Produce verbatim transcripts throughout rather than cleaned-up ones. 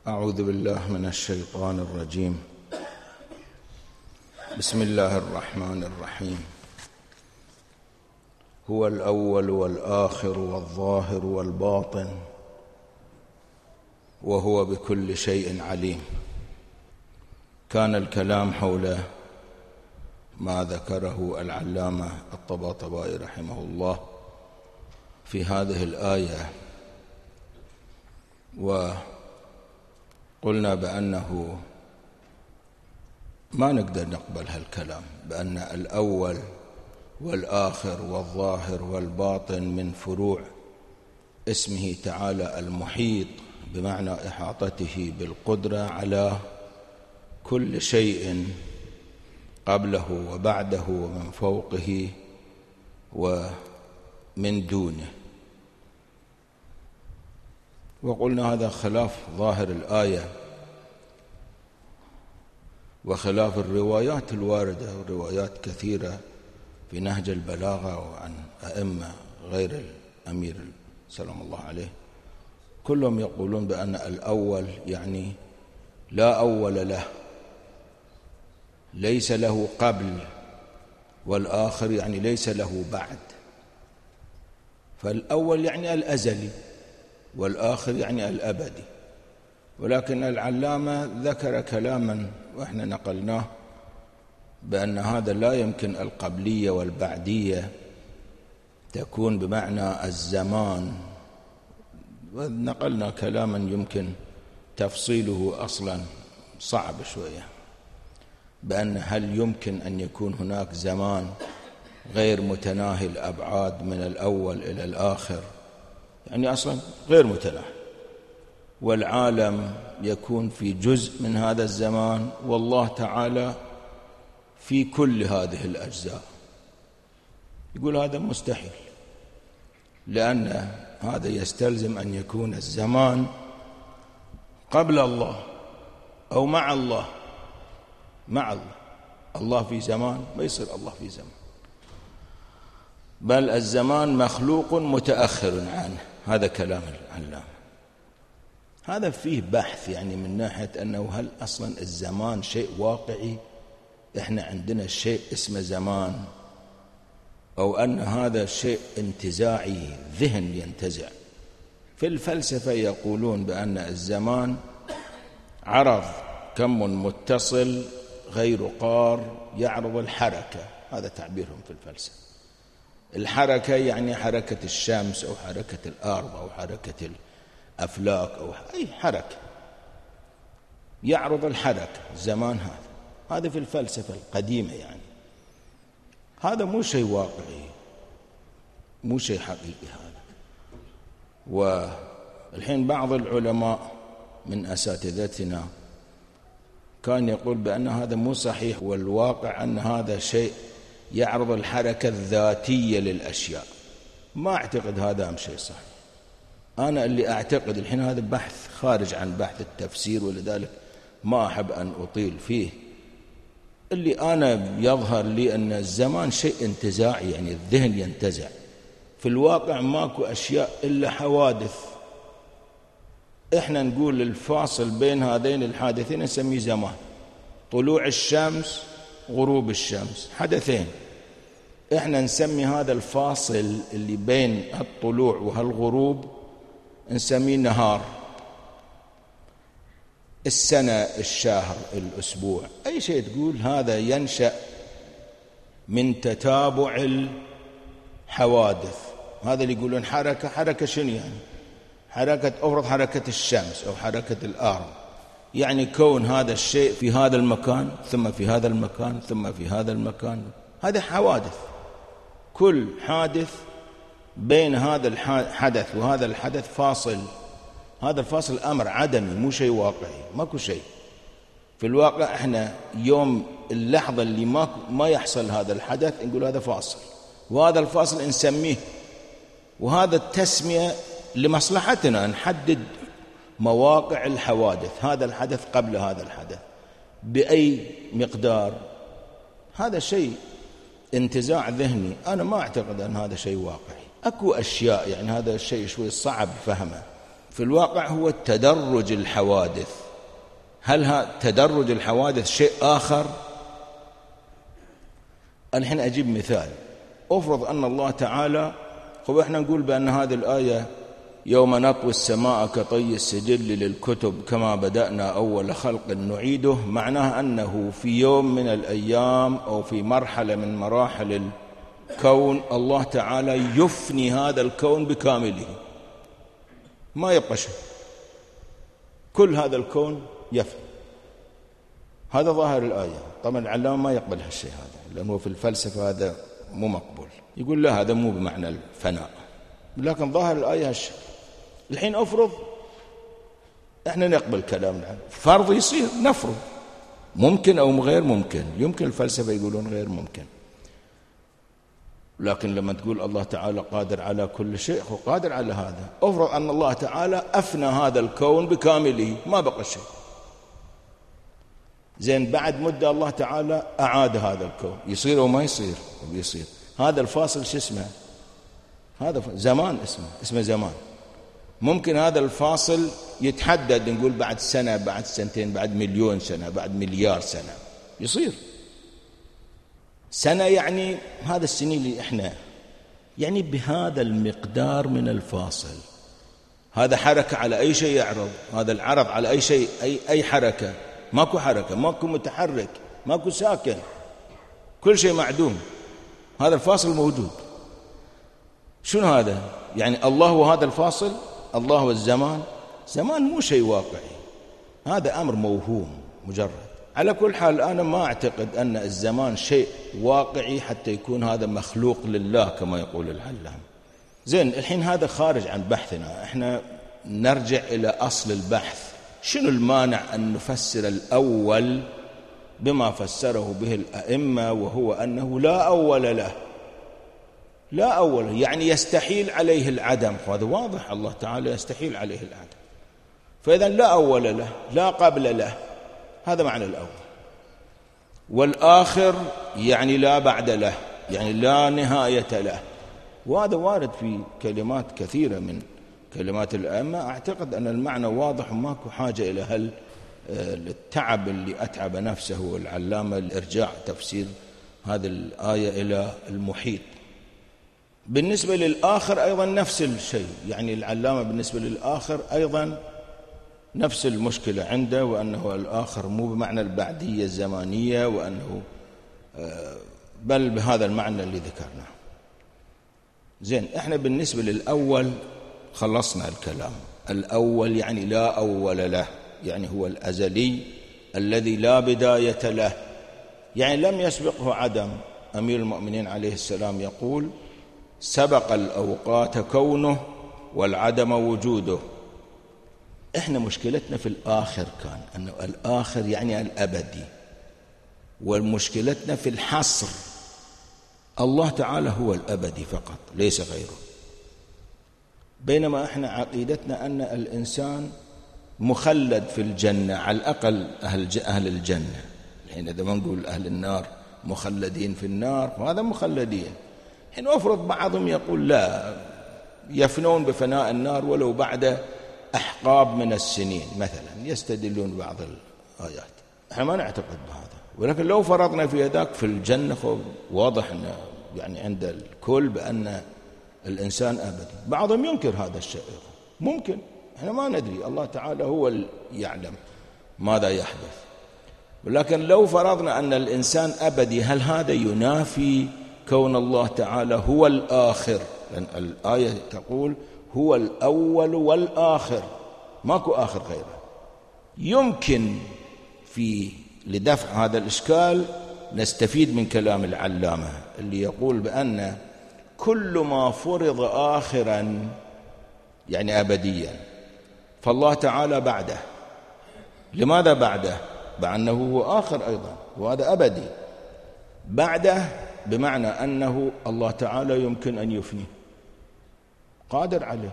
أعوذ بالله من الشيطان الرجيم. بسم الله الرحمن الرحيم. هو الأول والآخر والظاهر والباطن وهو بكل شيء عليم. كان الكلام حول ما ذكره العلامة الطباطبائي رحمه الله في هذه الآية، وقلنا بأنه ما نقدر نقبل هالكلام، بأن الأول والآخر والظاهر والباطن من فروع اسمه تعالى المحيط، بمعنى إحاطته بالقدرة على كل شيء قبله وبعده ومن فوقه ومن دونه. وقلنا هذا خلاف ظاهر الآية وخلاف الروايات الواردة، وروايات كثيرة في نهج البلاغة وعن أئمة غير الأمير سلام الله عليه، كلهم يقولون بأن الأول يعني لا أول له، ليس له قبل، والآخر يعني ليس له بعد. فالأول يعني الأزلي والآخر يعني الأبدي. ولكن العلامة ذكر كلاما وإحنا نقلناه بأن هذا لا يمكن القبلية والبعدية تكون بمعنى الزمان، ونقلنا كلاما يمكن تفصيله أصلا صعب شوية، بأن هل يمكن أن يكون هناك زمان غير متناهي الأبعاد من الأول إلى الآخر، يعني أصلا غير متناهي، والعالم يكون في جزء من هذا الزمان والله تعالى في كل هذه الأجزاء. يقول هذا مستحيل، لأن هذا يستلزم أن يكون الزمان قبل الله أو مع الله. مع الله الله في زمان ما يصير الله في زمان، بل الزمان مخلوق متأخر عنه. هذا كلام العلامة. هذا فيه بحث يعني من ناحية أنه هل أصلا الزمان شيء واقعي، إحنا عندنا شيء اسمه زمان، أو أن هذا شيء انتزاعي ذهن ينتزع. في الفلسفة يقولون بأن الزمان عرض كم متصل غير قار يعرض الحركة، هذا تعبيرهم في الفلسفة. الحركة يعني حركة الشمس أو حركة الأرض أو حركة الأفلاك أو أي حركة يعرض الحركة، زمان. هذا هذا في الفلسفة القديمة، يعني هذا مو شيء واقعي، مو شيء حقيقي هذا. والحين بعض العلماء من أساتذتنا كان يقول بأن هذا مو صحيح، والواقع أن هذا شيء يعرض الحركة الذاتية للأشياء. ما أعتقد هذا شيء صحيح. أنا اللي أعتقد، الحين هذا بحث خارج عن بحث التفسير، ولذلك ما أحب أن أطيل فيه. اللي أنا يظهر لي أن الزمان شيء انتزاعي، يعني الذهن ينتزع. في الواقع ماكو أشياء إلا حوادث. إحنا نقول الفاصل بين هذين الحادثين نسميه زمان. طلوع الشمس غروب الشمس حدثين، إحنا نسمي هذا الفاصل اللي بين الطلوع وهالغروب نسميه نهار. السنة، الشهر، الأسبوع، أي شيء تقول هذا ينشأ من تتابع الحوادث. هذا اللي يقولون حركة. حركة شنو يعني؟ حركة أفرض حركة الشمس أو حركة الأرض، يعني كون هذا الشيء في هذا المكان ثم في هذا المكان ثم في هذا المكان، هذا حوادث. كل حادث بين هذا الحدث وهذا الحدث فاصل. هذا الفاصل أمر عدمي، مو شيء واقعي، ماكو شيء. في الواقع احنا يوم اللحظة اللي ما ما يحصل هذا الحدث نقول هذا فاصل، وهذا الفاصل نسميه، وهذا التسمية لمصلحتنا، نحدد مواقع الحوادث. هذا الحدث قبل هذا الحدث بأي مقدار. هذا شيء انتزاع ذهني. أنا ما أعتقد أن هذا شيء واقعي. أكو أشياء يعني هذا الشيء شوي صعب فهمه. في الواقع هو تدرج الحوادث. هل هذا تدرج الحوادث شيء آخر؟ الحين أجيب مثال. أفرض أن الله تعالى، هو إحنا نقول بأن هذه الآية يوم نطوي السماء كطي السجل للكتب كما بدأنا أول خلق نعيده، معناه أنه في يوم من الأيام أو في مرحلة من مراحل الكون الله تعالى يفني هذا الكون بكامله، ما يبقى شيء، كل هذا الكون يفني. هذا ظاهر الآية. طبعا العلامة ما يقبل هالشيء هذا، لأنه في الفلسفة هذا مو مقبول، يقول لا هذا مو بمعنى الفناء، لكن ظاهر الآية هالشيء. الحين أفرض إحنا نقبل كلامنا، فرض يصير، نفرض ممكن أو غير ممكن، يمكن الفلسفة يقولون غير ممكن، لكن لما تقول الله تعالى قادر على كل شيء، هو قادر على هذا. أفرض أن الله تعالى أفنى هذا الكون بكامله، ما بقى شيء، زين بعد مدة الله تعالى أعاد هذا الكون، يصير أو ما يصير؟ ويصير. هذا الفاصل شو اسمه؟ هذا زمان، اسمه اسمه زمان. ممكن هذا الفاصل يتحدد، نقول بعد سنة، بعد سنتين، بعد مليون سنة، بعد مليار سنة، يصير. سنة يعني هذا السنين اللي احنا يعني بهذا المقدار من الفاصل. هذا حركة على أي شيء يعرض، هذا العرض على أي شيء، أي أي حركة، ماكو حركة، ماكو متحرك، ماكو ساكن، كل شيء معدوم، هذا الفاصل موجود. شنو هذا؟ يعني الله وهذا الفاصل، الله والزمان، زمان مو شيء واقعي، هذا أمر موهوم مجرد. على كل حال أنا ما أعتقد أن الزمان شيء واقعي حتى يكون هذا مخلوق لله كما يقول العلام. زين الحين هذا خارج عن بحثنا، احنا نرجع إلى أصل البحث. شنو المانع أن نفسر الأول بما فسره به الأئمة، وهو أنه لا أول له، لا أول، يعني يستحيل عليه العدم. هذا واضح، الله تعالى يستحيل عليه العدم، فإذا لا أول له، لا قبل له، هذا معنى الأول. والآخر يعني لا بعد له، يعني لا نهاية له، وهذا وارد في كلمات كثيرة من كلمات الأئمة. أعتقد أن المعنى واضح وماكو حاجة إلى هل التعب اللي أتعب نفسه العلامة الإرجاع تفسير هذه الآية إلى المحيط. بالنسبة للآخر أيضا نفس الشيء، يعني العلامة بالنسبة للآخر أيضا نفس المشكلة عنده، وأنه الآخر مو بمعنى البعدية الزمانية، وأنه بل بهذا المعنى اللي ذكرناه. زين احنا بالنسبة للأول خلصنا الكلام. الأول يعني لا أول له، يعني هو الأزلي الذي لا بداية له، يعني لم يسبقه عدم. أمير المؤمنين عليه السلام يقول سبق الأوقات كونه والعدم وجوده. احنا مشكلتنا في الآخر كان أنه الآخر يعني الأبدي، والمشكلتنا في الحصر. الله تعالى هو الأبدي فقط ليس غيره، بينما احنا عقيدتنا أن الإنسان مخلد في الجنة، على الأقل أهل أهل الجنة. الحين إذا ما نقول أهل النار مخلدين في النار، فهذا مخلدين. حين أفرض بعضهم يقول لا، يفنون بفناء النار ولو بعد أحقاب من السنين مثلا، يستدلون بعض الآيات. احنا ما نعتقد بهذا، ولكن لو فرضنا في ذاك في الجنة، واضح أن يعني عند الكل بأن الإنسان أبدي. بعضهم ينكر هذا الشيء، ممكن، احنا ما ندري، الله تعالى هو اللي يعلم ماذا يحدث. ولكن لو فرضنا أن الإنسان أبدي، هل هذا ينافي كون الله تعالى هو الآخر؟ لأن الآية تقول هو الأول والآخر، ماكو آخر غيره. يمكن في لدفع هذا الإشكال نستفيد من كلام العلامة اللي يقول بأن كل ما فرض آخرا يعني أبديا، فالله تعالى بعده. لماذا بعده؟ بأنه هو آخر أيضا، وهذا أبدي. بعده بمعنى أنه الله تعالى يمكن أن يفني، قادر عليه،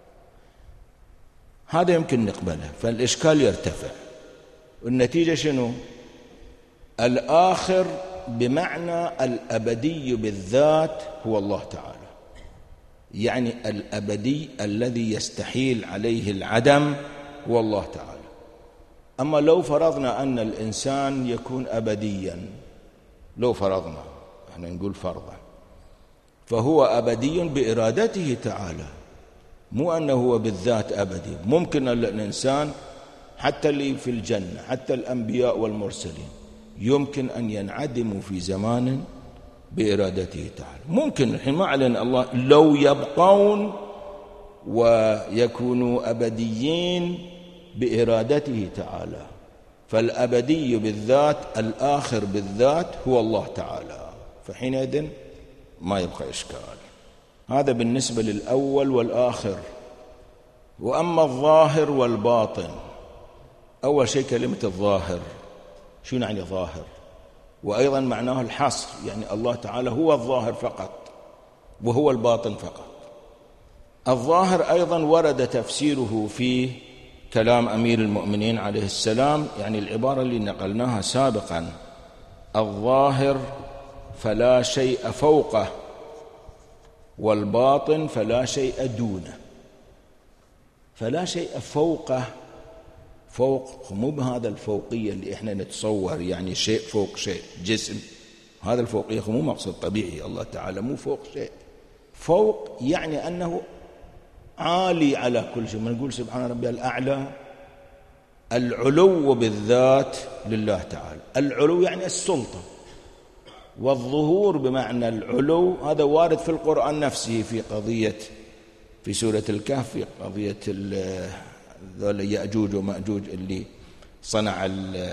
هذا يمكن نقبله، فالإشكال يرتفع. والنتيجة شنو؟ الآخر بمعنى الأبدي بالذات هو الله تعالى، يعني الأبدي الذي يستحيل عليه العدم هو الله تعالى. أما لو فرضنا أن الإنسان يكون أبديا، لو فرضنا، احنا نقول فرضا، فهو أبدي بإرادته تعالى، مو أنه هو بالذات أبدي. ممكن الإنسان حتى اللي في الجنة، حتى الأنبياء والمرسلين، يمكن أن ينعدموا في زمان بإرادته تعالى. ممكن، الحين ما أعلن الله لو يبقون ويكونوا أبديين بإرادته تعالى، فالأبدي بالذات الآخر بالذات هو الله تعالى، فحينئذ ما يبقى إشكال. هذا بالنسبة للأول والآخر. وأما الظاهر والباطن، أول شيء كلمة الظاهر، شو يعني ظاهر؟ وأيضا معناه الحصر، يعني الله تعالى هو الظاهر فقط وهو الباطن فقط. الظاهر أيضا ورد تفسيره في كلام أمير المؤمنين عليه السلام، يعني العبارة اللي نقلناها سابقا: الظاهر فلا شيء فوقه والباطن فلا شيء دونه. فلا شيء فوقه، فوق مو بهذا الفوقية اللي احنا نتصور، يعني شيء فوق شيء، جسم، هذا الفوقية مو مقصد طبيعي. الله تعالى مو فوق شيء. فوق يعني أنه عالي على كل شيء. ما نقول سبحان ربي الأعلى، العلو بالذات لله تعالى. العلو يعني السلطة، والظهور بمعنى العلو هذا وارد في القرآن نفسه، في قضية في سورة الكهف، في قضية ذول يأجوج ومأجوج اللي صنع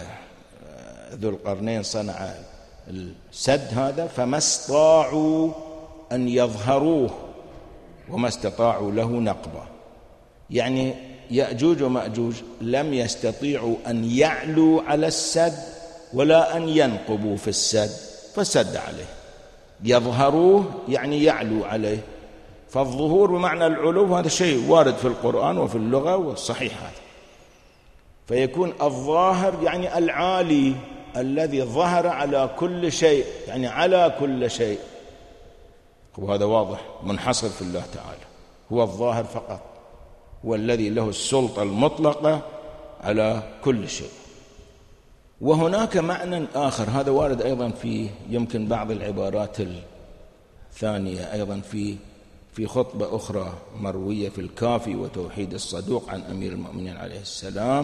ذو القرنين صنع السد هذا، فما استطاعوا أن يظهروه وما استطاعوا له نقبة. يعني يأجوج ومأجوج لم يستطيعوا أن يعلوا على السد ولا أن ينقبوا في السد، فسد عليه. يظهروه يعني يعلو عليه، فالظهور بمعنى العلو هذا شيء وارد في القرآن وفي اللغة والصحيح هذا. فيكون الظاهر يعني العالي الذي ظهر على كل شيء، يعني على كل شيء، وهذا واضح منحصر في الله تعالى، هو الظاهر فقط، هو الذي له السلطة المطلقة على كل شيء. وهناك معنى آخر، هذا وارد أيضا في يمكن بعض العبارات الثانية، أيضا في في خطبة أخرى مروية في الكافي وتوحيد الصدوق عن أمير المؤمنين عليه السلام: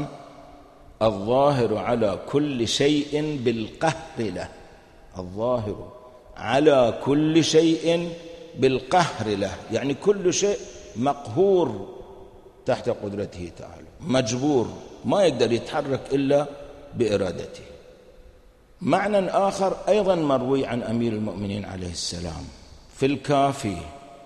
الظاهر على كل شيء بالقهر له. الظاهر على كل شيء بالقهر له، يعني كل شيء مقهور تحت قدرته تعالى، مجبور، ما يقدر يتحرك إلا بإرادته. معنى آخر أيضا مروي عن أمير المؤمنين عليه السلام في الكافي،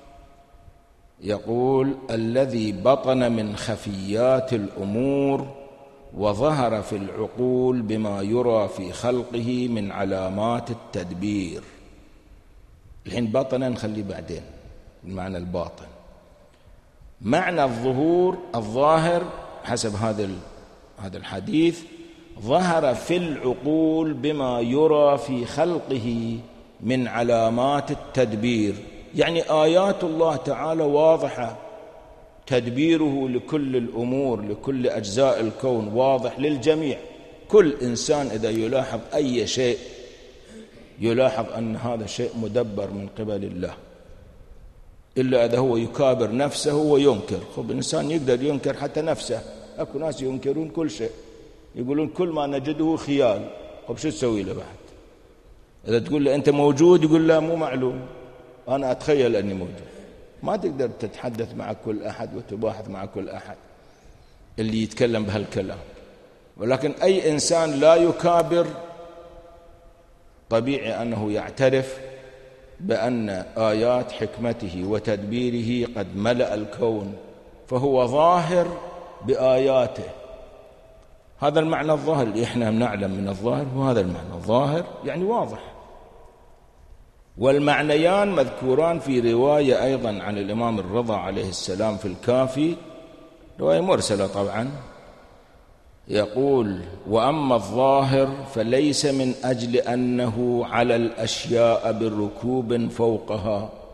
يقول: الذي بطن من خفيات الأمور وظهر في العقول بما يرى في خلقه من علامات التدبير. الحين بطنا نخلي بعدين المعنى الباطن. معنى الظهور، الظاهر حسب هذا هذا الحديث: ظهر في العقول بما يرى في خلقه من علامات التدبير، يعني آيات الله تعالى واضحة، تدبيره لكل الأمور لكل أجزاء الكون واضح للجميع. كل إنسان إذا يلاحظ أي شيء يلاحظ أن هذا شيء مدبر من قبل الله، إلا إذا هو يكابر نفسه وينكر. خب الإنسان يقدر ينكر حتى نفسه، أكو ناس ينكرون كل شيء، يقولون كل ما نجده خيال. خب شو تسوي له بعد؟ إذا تقول له أنت موجود يقول لا مو معلوم، أنا أتخيل أني موجود. ما تقدر تتحدث مع كل أحد وتباحث مع كل أحد اللي يتكلم بهالكلام. ولكن أي إنسان لا يكابر طبيعي أنه يعترف بأن آيات حكمته وتدبيره قد ملأ الكون، فهو ظاهر بآياته. هذا المعنى الظاهر اللي إحنا نعلم من الظاهر، وهذا المعنى الظاهر يعني واضح. والمعنيان مذكوران في رواية أيضا عن الإمام الرضا عليه السلام في الكافي، رواية مرسلة طبعا، يقول: وأما الظاهر فليس من أجل أنه على الأشياء بالركوب فوقها.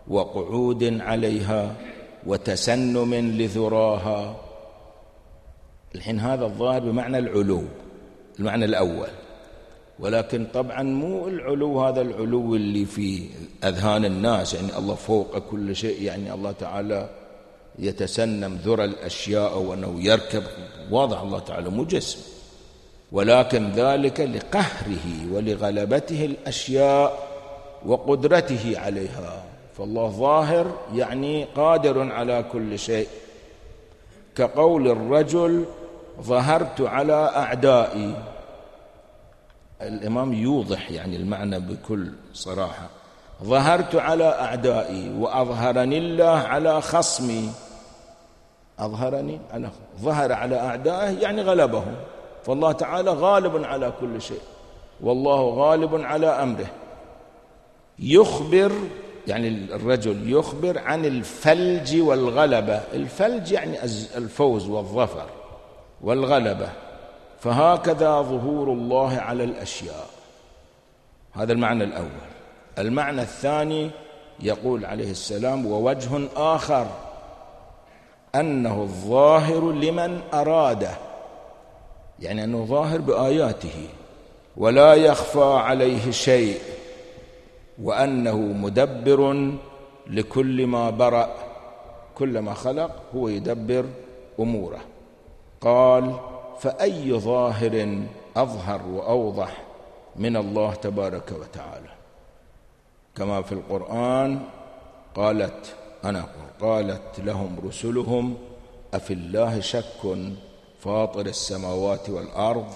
وقعود عليها وتسنم لذراها. الحين هذا الظاهر بمعنى العلو، المعنى الأول، ولكن طبعا مو العلو هذا العلو اللي في أذهان الناس، يعني الله فوق كل شيء، يعني الله تعالى يتسنم ذرى الأشياء وأنه يركب، واضح الله تعالى مو جسم، ولكن ذلك لقهره ولغلبته الأشياء وقدرته عليها. فالله ظاهر يعني قادر على كل شيء، كقول الرجل ظهرت على أعدائي. الإمام يوضح يعني المعنى بكل صراحة، ظهرت على أعدائي وأظهرني الله على خصمي. أظهرني على ظهر على أعدائه يعني غلبهم، فالله تعالى غالب على كل شيء، والله غالب على أمره. يخبر يعني الرجل يخبر عن الفلج والغلبة. الفلج يعني الفوز والظفر، والغلبة، فهكذا ظهور الله على الأشياء. هذا المعنى الأول. المعنى الثاني يقول عليه السلام: ووجه آخر أنه الظاهر لمن أراده، يعني أنه ظاهر بآياته ولا يخفى عليه شيء، وأنه مدبر لكل ما برأ، كل ما خلق هو يدبر أموره. قال: فأي ظاهر أظهر وأوضح من الله تبارك وتعالى؟ كما في القرآن قالت أنا قالت لهم رسلهم أفي الله شك فاطر السماوات والأرض.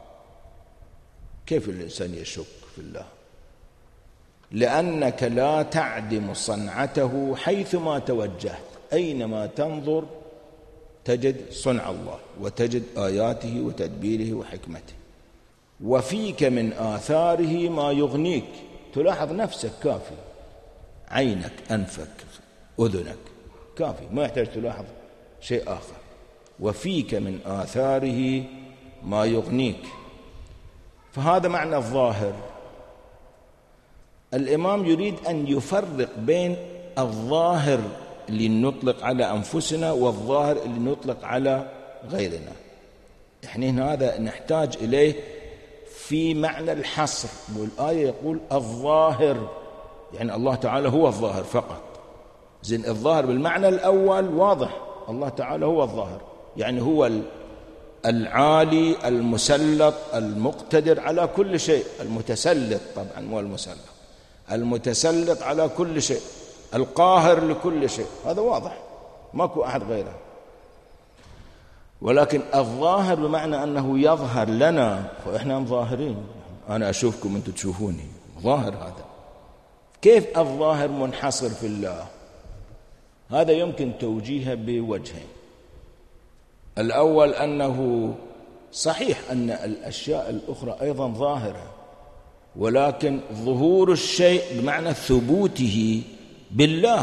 كيف الإنسان يشك في الله؟ لأنك لا تعدم صنعته حيثما توجهت، أينما تنظر تجد صنع الله وتجد آياته وتدبيره وحكمته. وفيك من آثاره ما يغنيك، تلاحظ نفسك كافي، عينك، أنفك، أذنك كافي، ما يحتاج تلاحظ شيء آخر. وفيك من آثاره ما يغنيك، فهذا معنى الظاهر. الإمام يريد أن يفرق بين الظاهر اللي نطلق على أنفسنا والظاهر اللي نطلق على غيرنا. إحنا هذا نحتاج إليه في معنى الحصر. والآية يقول الظاهر، يعني الله تعالى هو الظاهر فقط. زين، الظاهر بالمعنى الأول واضح، الله تعالى هو الظاهر، يعني هو العالي المسلط المقتدر على كل شيء، المتسلط طبعا مو المسلط، المتسلط على كل شيء، القاهر لكل شيء، هذا واضح ماكو أحد غيره. ولكن الظاهر بمعنى أنه يظهر لنا، فإحنا ظاهرين، أنا أشوفكم أنتم تشوفوني، ظاهر. هذا كيف الظاهر منحصر في الله؟ هذا يمكن توجيهه بوجهين. الأول أنه صحيح أن الأشياء الأخرى أيضا ظاهرة، ولكن ظهور الشيء بمعنى ثبوته بالله،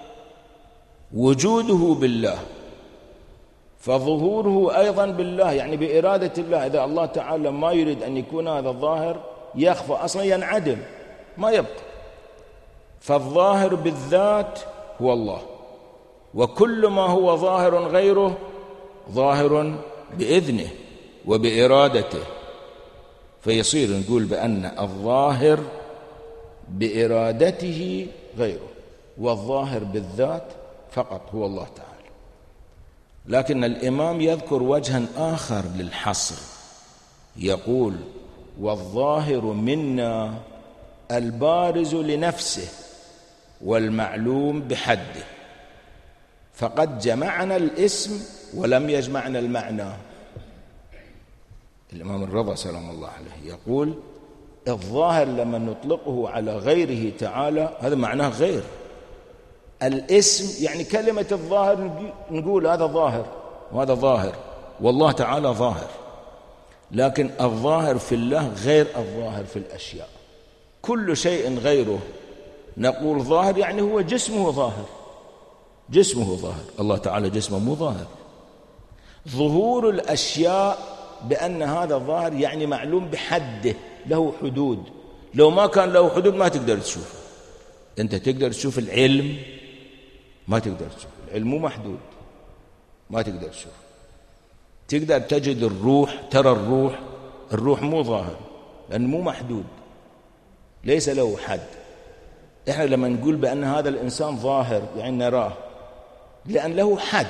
وجوده بالله، فظهوره أيضا بالله، يعني بإرادة الله. إذا الله تعالى ما يريد أن يكون هذا الظاهر يخفى أصلا، ينعدم، ما يبقى. فالظاهر بالذات هو الله، وكل ما هو ظاهر غيره ظاهر بإذنه وبإرادته. فيصير نقول بأن الظاهر بإرادته غيره، والظاهر بالذات فقط هو الله تعالى. لكن الإمام يذكر وجها آخر للحصر، يقول: والظاهر منا البارز لنفسه والمعلوم بحده، فقد جمعنا الاسم ولم يجمعنا المعنى. الإمام الرضا سلام الله عليه يقول: الظاهر لما نطلقه على غيره تعالى هذا معناه غير. الاسم يعني كلمة الظاهر نقول هذا ظاهر وهذا ظاهر، والله تعالى ظاهر، لكن الظاهر في الله غير الظاهر في الأشياء. كل شيء غيره نقول ظاهر، يعني هو جسمه ظاهر، جسمه ظاهر، الله تعالى جسمه مو ظاهر. ظهور الأشياء بأن هذا ظاهر يعني معلوم بحده، له حدود، لو ما كان له حدود ما تقدر تشوفه. أنت تقدر تشوف العلم؟ ما تقدر تشوف العلم، مو محدود، ما تقدر تشوف. تقدر تجد الروح، ترى الروح، الروح مو ظاهر لأنه مو محدود، ليس له حد. إحنا لما نقول بأن هذا الإنسان ظاهر يعني نراه، لأن له حد،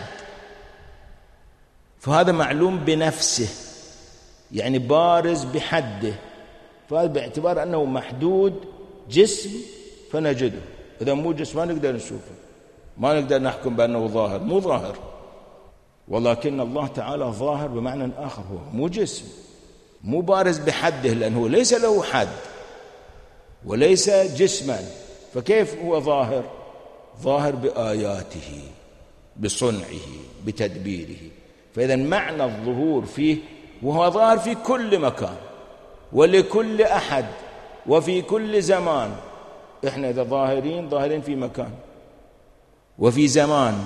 فهذا معلوم بنفسه، يعني بارز بحده، فهذا باعتبار أنه محدود جسم فنجده. إذا مو جسم ما نقدر نشوفه، ما نقدر نحكم بأنه ظاهر، مو ظاهر. ولكن الله تعالى ظاهر بمعنى آخر، هو مو جسم، مو بارز بحده، لأنه ليس له حد وليس جسما، فكيف هو ظاهر؟ ظاهر بآياته، بصنعه، بتدبيره. فإذا معنى الظهور فيه، وهو ظاهر في كل مكان ولكل أحد وفي كل زمان. إحنا إذا ظاهرين ظاهرين في مكان وفي زمان.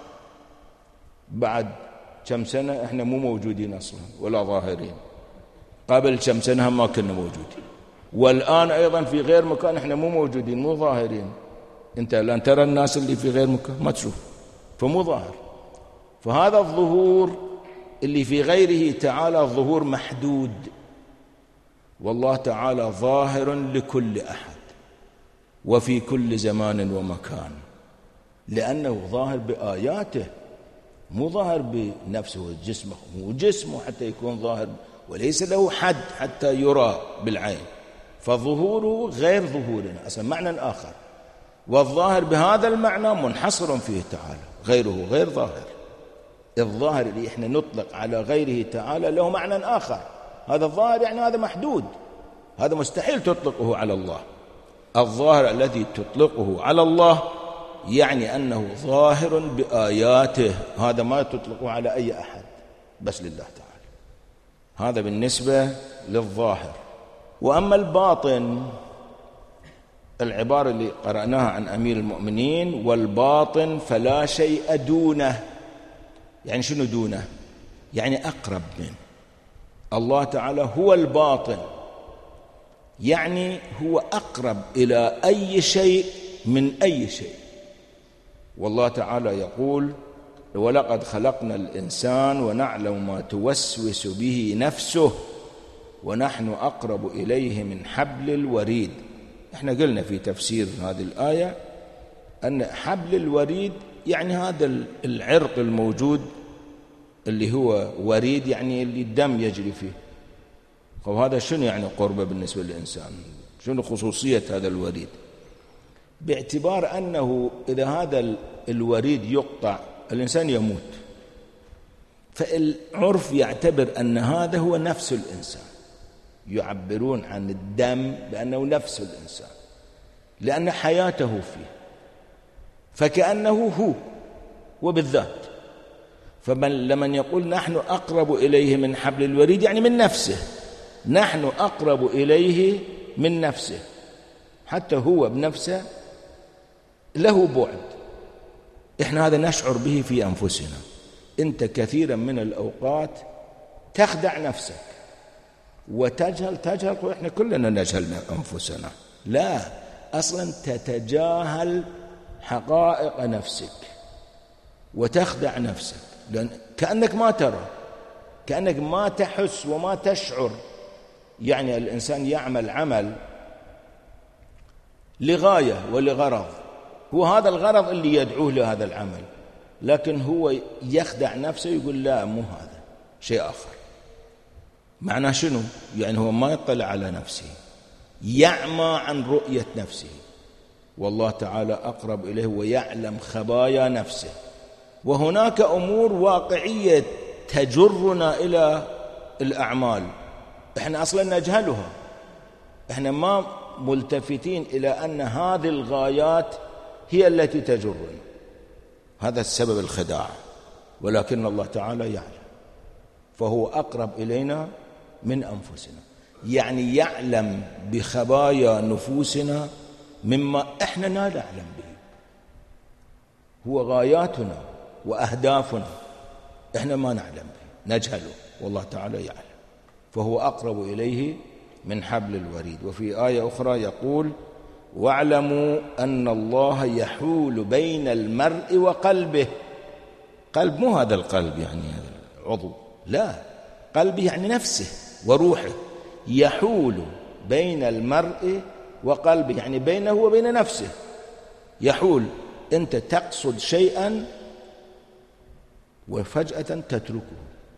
بعد كم سنة إحنا مو موجودين أصلا ولا ظاهرين، قبل كم سنة ما كنا موجودين، والآن أيضا في غير مكان إحنا مو موجودين، مو ظاهرين. أنت الآن ترى الناس اللي في غير مكان ما تشوف، فمو ظاهر. فهذا الظهور اللي في غيره تعالى ظهور محدود، والله تعالى ظاهر لكل أحد وفي كل زمان ومكان، لأنه ظاهر بآياته، مو ظاهر بنفسه جسمه، مو جسمه حتى يكون ظاهر، وليس له حد حتى يرى بالعين. فظهوره غير ظهورنا أصلا، معنى آخر. والظاهر بهذا المعنى منحصر فيه تعالى، غيره غير ظاهر. الظاهر اللي احنا نطلق على غيره تعالى له معنى آخر. هذا الظاهر يعني هذا محدود، هذا مستحيل تطلقه على الله. الظاهر الذي تطلقه على الله يعني أنه ظاهر بآياته، هذا ما تطلقه على أي أحد، بس لله تعالى. هذا بالنسبة للظاهر. وأما الباطن، العبارة اللي قرأناها عن أمير المؤمنين، والباطن فلا شيء دونه. يعني شنو دونه؟ يعني أقرب منه. الله تعالى هو الباطن، يعني هو أقرب إلى أي شيء من أي شيء. والله تعالى يقول: ولقد خلقنا الإنسان ونعلم ما توسوس به نفسه ونحن أقرب إليه من حبل الوريد. احنا قلنا في تفسير هذه الآية أن حبل الوريد يعني هذا العرق الموجود اللي هو وريد، يعني اللي الدم يجري فيه. وهذا شنو يعني قربة بالنسبة للإنسان؟ شنو خصوصية هذا الوريد؟ باعتبار أنه إذا هذا الوريد يقطع الإنسان يموت، فالعرف يعتبر أن هذا هو نفس الإنسان، يعبرون عن الدم بأنه نفس الإنسان لأن حياته فيه، فكأنه هو وبالذات. فمن لمن يقول نحن أقرب إليه من حبل الوريد يعني من نفسه، نحن أقرب إليه من نفسه، حتى هو بنفسه له بعد. إحنا هذا نشعر به في أنفسنا. أنت كثيرا من الأوقات تخدع نفسك وتجهل تجهل وإحنا كلنا نجهل أنفسنا. لا، أصلا تتجاهل حقائق نفسك وتخدع نفسك، لأن كأنك ما ترى، كأنك ما تحس وما تشعر. يعني الإنسان يعمل عمل لغاية ولغرض، هو هذا الغرض اللي يدعوه لهذا العمل، لكن هو يخدع نفسه يقول لا، مو هذا، شيء آخر. معناه شنو؟ يعني هو ما يطلع على نفسه، يعمى عن رؤية نفسه. والله تعالى أقرب إليه ويعلم خبايا نفسه. وهناك أمور واقعية تجرنا إلى الأعمال إحنا أصلا نجهلها، إحنا ما ملتفتين إلى أن هذه الغايات هي التي تجرنا. هذا السبب الخداع، ولكن الله تعالى يعلم، فهو أقرب إلينا من أنفسنا، يعني يعلم بخبايا نفوسنا مما إحنا لا نعلم به. هو غاياتنا وأهدافنا إحنا ما نعلم به، نجهله، والله تعالى يعلم، فهو أقرب إليه من حبل الوريد. وفي آية أخرى يقول: واعلموا أن الله يحول بين المرء وقلبه. قلب مو هذا القلب يعني هذا العضو، لا، قلب يعني نفسه وروحه. يحول بين المرء وقلبه يعني بينه وبين نفسه. يحول، أنت تقصد شيئا وفجأة تتركه.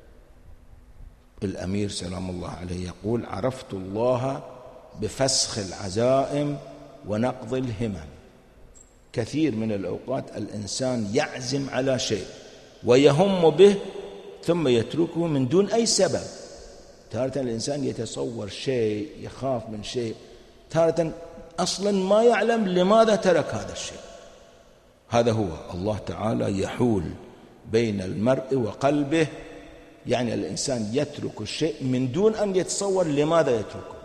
الأمير سلام الله عليه يقول: عرفت الله بفسخ العزائم ونقض الهمم. كثير من الأوقات الإنسان يعزم على شيء ويهم به ثم يتركه من دون أي سبب. تارة الإنسان يتصور شيء، يخاف من شيء، تارة أصلا ما يعلم لماذا ترك هذا الشيء. هذا هو الله تعالى يحول بين المرء وقلبه، يعني الإنسان يترك الشيء من دون أن يتصور لماذا يتركه،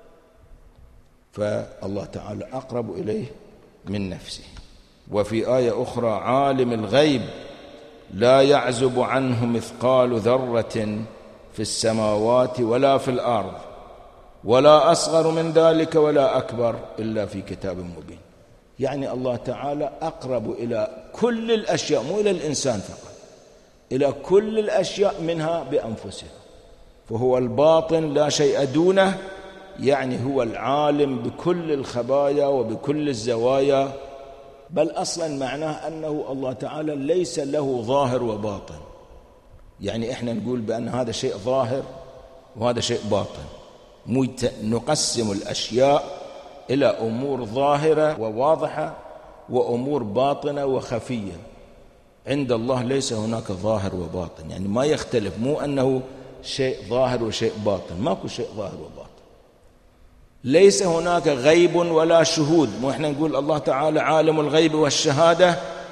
فالله تعالى أقرب إليه من نفسه. وفي آية أخرى: عالم الغيب لا يعزب عنه مثقال ذرة في السماوات ولا في الأرض ولا أصغر من ذلك ولا أكبر إلا في كتاب مبين. يعني الله تعالى أقرب إلى كل الأشياء، مو إلى الإنسان فقط، إلى كل الأشياء منها بأنفسها. فهو الباطن لا شيء دونه، يعني هو العالم بكل الخبايا وبكل الزوايا. بل أصلا معناه أنه الله تعالى ليس له ظاهر وباطن. يعني إحنا نقول بأن هذا شيء ظاهر وهذا شيء باطن، نقسم الأشياء إلى أمور ظاهرة وواضحة وأمور باطنة وخفية. عند الله ليس هناك ظاهر وباطن، يعني ما يختلف، مو أنه شيء ظاهر وشيء باطن، ماكو شيء ظاهر وباطن. ليس هناك غيب ولا شهود، مو إحنا نقول الله تعالى عالم الغيب والشهادة.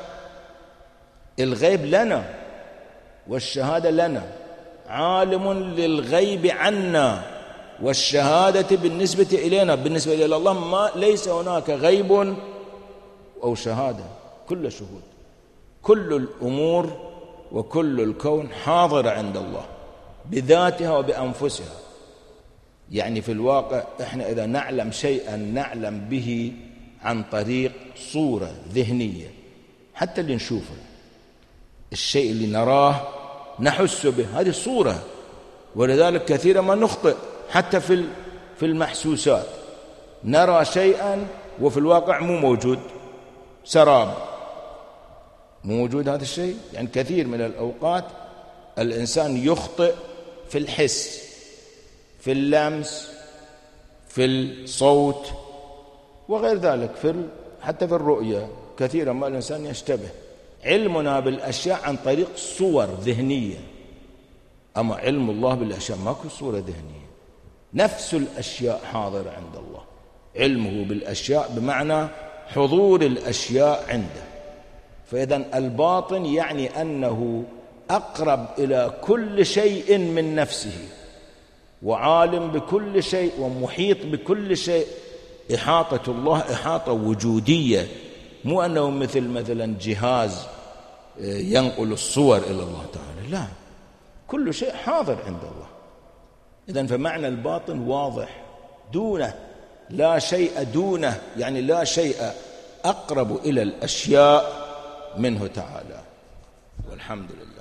الغيب لنا والشهادة لنا. عالم للغيب عنا والشهادة بالنسبة إلينا. بالنسبة إلى الله ما ليس هناك غيب أو شهادة، كل شهود. كل الأمور وكل الكون حاضر عند الله بذاتها وبأنفسها. يعني في الواقع إحنا إذا نعلم شيئا نعلم به عن طريق صورة ذهنية، حتى اللي نشوفه، الشيء اللي نراه نحس به، هذه صورة. ولذلك كثيرا ما نخطئ حتى في في المحسوسات، نرى شيئا وفي الواقع مو موجود، سراب، مو موجود هذا الشيء. يعني كثير من الأوقات الإنسان يخطئ في الحس، في اللمس، في الصوت وغير ذلك، في حتى في الرؤية. كثيرا ما الإنسان يشتبه. علمنا بالأشياء عن طريق صور ذهنية، أما علم الله بالأشياء ماكو صورة ذهنية. نفس الأشياء حاضرة عند الله. علمه بالأشياء بمعنى حضور الأشياء عنده. فإذن الباطن يعني أنه أقرب إلى كل شيء من نفسه، وعالم بكل شيء ومحيط بكل شيء. إحاطة الله إحاطة وجودية، مو أنه مثل مثلا جهاز ينقل الصور إلى الله تعالى، لا، كل شيء حاضر عند الله. إذن فمعنى الباطن واضح، دونه، لا شيء دونه، يعني لا شيء أقرب إلى الأشياء منه تعالى. والحمد لله.